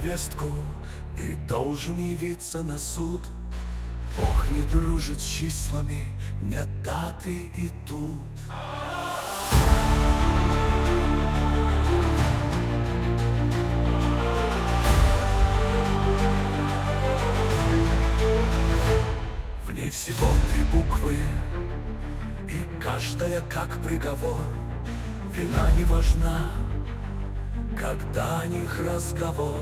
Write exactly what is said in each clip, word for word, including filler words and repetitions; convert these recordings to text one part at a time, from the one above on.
повестку и должен явиться на суд. Бог не дружит с числами, нет даты и тут. В ней всего три буквы, и каждая как приговор. Вина не важна, когда о них разговор.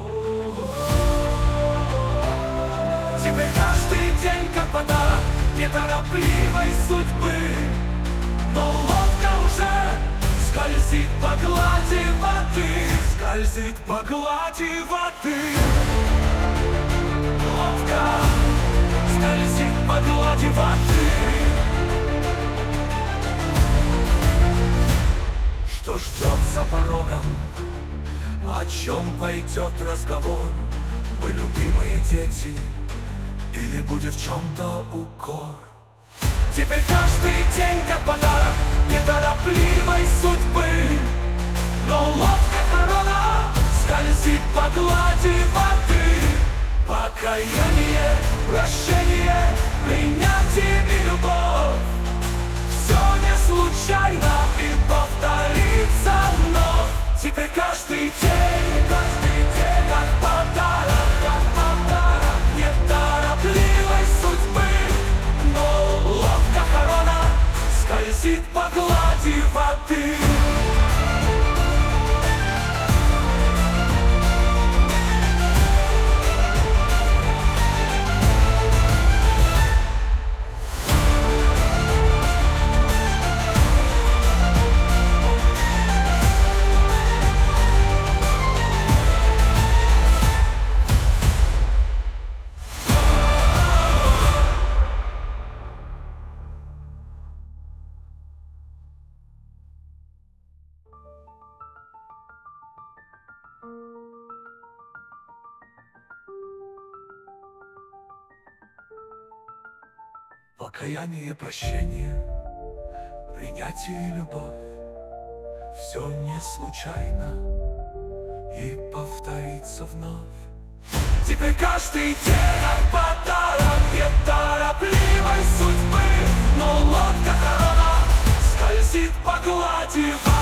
Теперь каждый день как подарок неторопливой судьбы. Но лодка уже скользит по глади воды, скользит по глади воды. Лодка скользит по глади воды. Что ждет за порогом? О чем пойдет разговор? Мы любимые дети, или будет в чем-то укор? Теперь каждый день как подарок неторопливой судьбы. Но лодка корона скользит по глади воды. Покаяние, прощение, принятие и любовь. Все не случайно и повторится вновь. Теперь каждый день, каждый день как подарок, как подарок неторопливой судьбы. Но лодка корона скользит по глади воды. Покаяние, прощение, принятие и любовь. Все не случайно и повторится вновь. Теперь каждый день как подарок неторопливой судьбы. Но лодка корона скользит по глади воды.